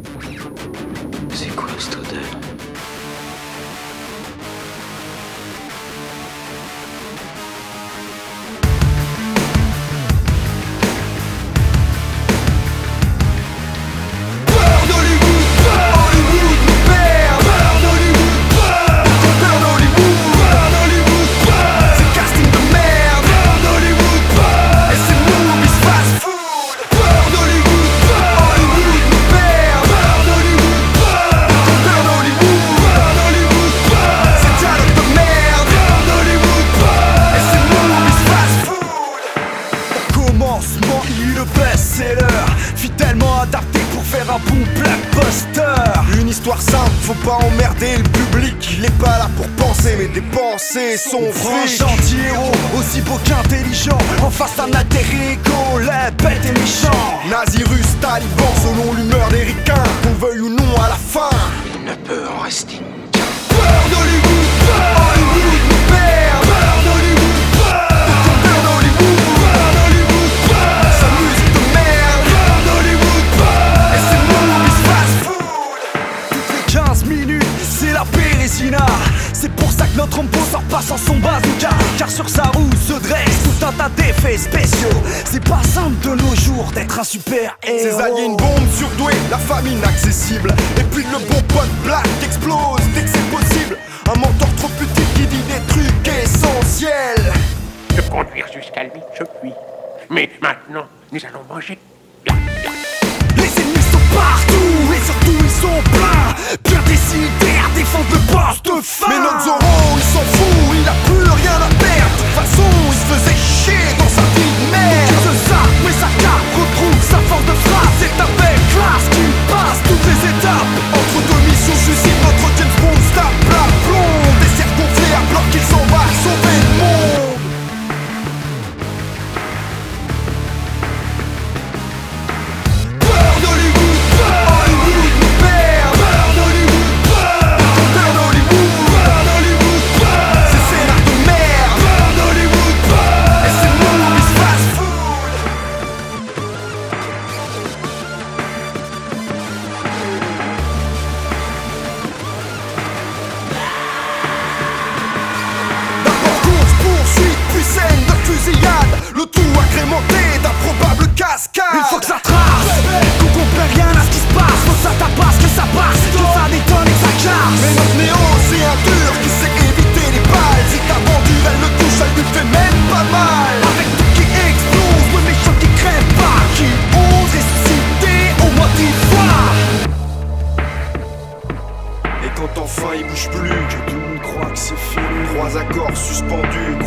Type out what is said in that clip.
C'est quoi cette odeur? Fidèlement adapté pour faire un bon blockbuster. Une histoire simple, faut pas emmerder le public. Il est pas là pour penser, mais dépenser son fric. Gentil-héros, aussi beau qu'intelligent. En face d'un alter ego, les bêtes et méchants. Nazi-russe, taliban, selon l'humeur des ricains. Qu'on veuille ou non à la fin, Il ne peut en rester qu'un. peur d'Hollywood, Hollywood nous perd. Peur d'Hollywood, peur d'Hollywood, peur d'Hollywood, sa musique de merde. Peur d'Hollywood, et c'est movies fast food. Toutes les 15 minutes, c'est la Bérésina. C'est pour ça que notre Rambo sort pas sans son bazooka. Car sur sa roue se dresse tout un tas d'effets spéciaux. C'est pas simple de nos jours d'être un super héros. Ses alliés une bombe surdouée, la famine accessible. Et puis le bon pote black explose dès que c'est possible. Un mentor trop petit qui dit des trucs essentiels. De conduire jusqu'à lui, je puis. Mais maintenant, nous allons manger. Les ennemis sont partout et surtout ils sont pleins. Bien décidés à défendre le poste de fin. Mais notre Zorro, il s'en fout, il a plus rien à perdre. De toute façon, il se faisait chier dans sa vie de merde. Il se zappe, mais sa carte retrouve sa force de frappe. C'est avec classe qu'il passe toutes les étapes. Entre deux missions suicides, notre James Bond se tape la blonde. Des cercles gonflés à bloc qu'il s'en va sauver le monde. Le tout agrémenté d'improbables cascades. Il faut que ça trace, qu'on comprenne rien à ce qui se passe. Faut que ça tabasse, que ça passe, que ça détonne et que ça casse. Mais notre Néo c'est un dur qui sait éviter les balles. Si ta bandure elle le touche, elle lui fait même pas mal. Avec tout qui explose, le méchant qui crève pas, qui ose ressusciter au moins 10 fois. Et quand enfin il bouge plus, que tout le monde croit que c'est fini. 3 accords suspendus